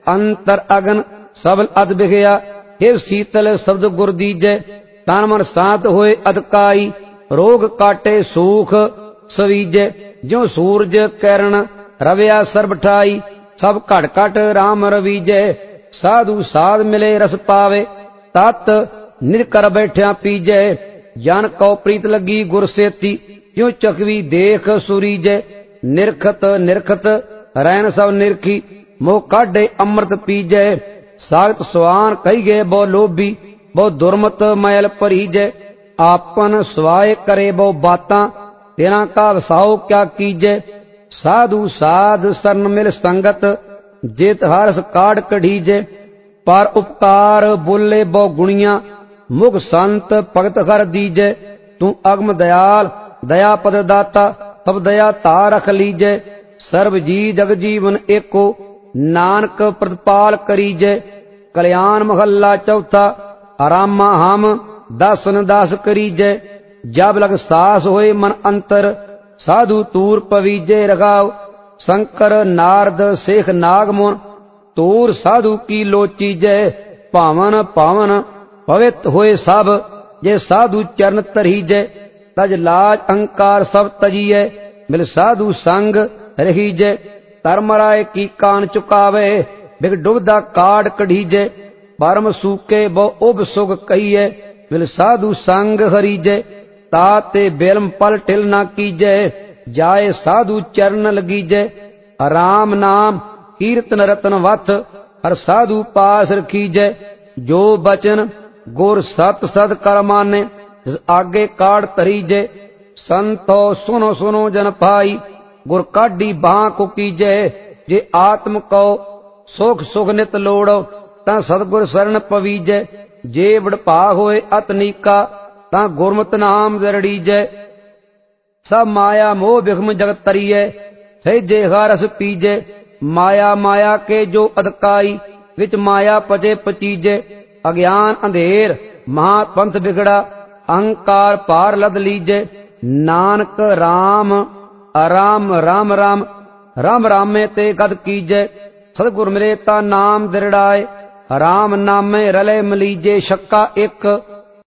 अंतर अगन सबल अद बिखया। हे शीतल शब्द गुर दीजै, तन मन शांत होए अदकाई। रोग काटे सूख सवीजै, ज्यों सूरज किरण रविया सर्ब ठाई। सब घट घट राम रवीजै, साधु साध मिले रस पावे। तत निरकर बैठिया पीजै, जन कौ प्रीत लगी गुर सेती। ज्यों चकवी देख सुरीजै, निरखत निरखत रैन सब निरखी। मोह काढ़े अमृत पीजै, सागत स्वान कही गए बहु लोभी। बहु दुर्मत मैल परीजै, आपन स्वाय करे बहु बातां। तेना का वसाओ क्या कीजै, साधु साध शरण मिल संगत। जेत हरस काढ़ कढ़ीजै, पर उपकार बोले बहु गुणिया। मुख संत भगत कर दीजै, तू अगम दयाल दया पद दाता। तब दया ता रख लीजै, सर्व जी जग जीवन एको। नानक प्रतिपाल करीजै, कल्याण महला चौथा। रामा हम दासन दास करीजै, जब लग सास होए मन अंतर। साधु तूर पवीजै रगाव, शंकर नारद शेख नाग मुन। तूर साधु की लोचीजै, पावन पावन पवित्र होए सब। जे साधु चरण तरीजै, तज लाज अहंकार सब तजीयै। मिल साधु संग रहीजै, धर्मराय की कान चुकावे। बिग डुबदा काढ़ कढ़ीजै, परम सूके बहु उब सुग कहिए। मिल साधु संग हरीजै, ताते बेलम पल टिल ना कीजै। जाए साधु चरण लगीजै, राम नाम कीर्तन रतन वथ। हर साधु पास रखीजै, जो बचन गुर सत सद कर माने। जिस आगे काढ़ तरीजै, संतो सुनो सुनो जन पाई। गुर काढ़ी बां को कीजै, जे आत्म को सुख सुख नित लोड़ो। तां सतगुर शरण पवीजै, जे बड़भाग होए अतनीका। तां गुरमत नाम जरड़ीजै, सब माया मोह बिखम जगत तरीयै। सहजे हरस पीजै, माया माया के जो अदकाई। विच माया पचे पचीजै, अज्ञान अंधेर महापंथ बिगड़ा। अहंकार पार लद लीजै, नानक राम अराम राम राम। राम रामे ते गद कीजै, सतगुर मिले ता नाम दृढ़ाए। राम नामे रले मलीजे शक्का एक।